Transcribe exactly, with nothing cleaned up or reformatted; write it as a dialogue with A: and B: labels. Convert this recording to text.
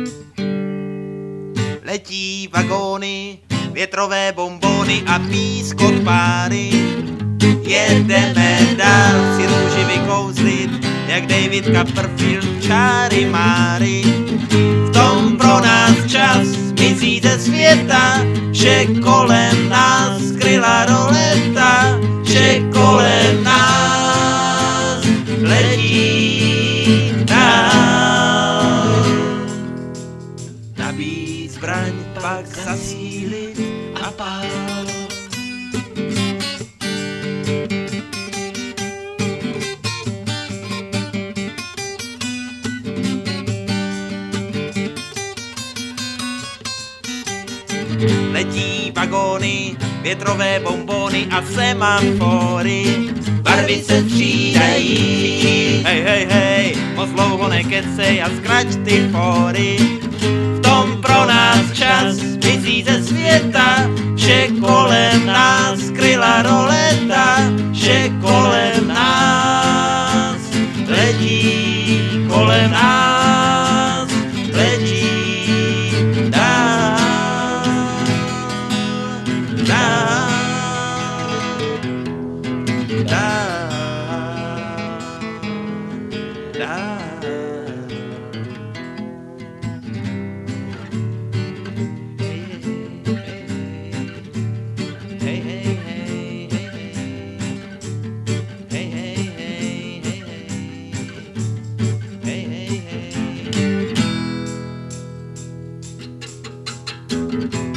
A: Letí vagóny, větrové bonbony a pískot páry. Jedeme dál si růži vykouzlit, jak David Copperfield čáry máry. V tom pro nás čas mizí ze světa, že kolem nás skryla roleta, že kolem nás letí dál. Nabít zbraň, pak zasílit a pál. Letí vagóny, větrové bonbony a semafory. Barvy se střídají, hej, hej, hej, moc dlouho nekecej a zkrať ty fóry. V tom pro nás čas mizí ze světa, že kolem nás skryla roleta, že kolem nás letí, kolem nás letí dál. Hey, hey, hey, hey, hey, hey, hey, hey, hey, hey, hey, hey.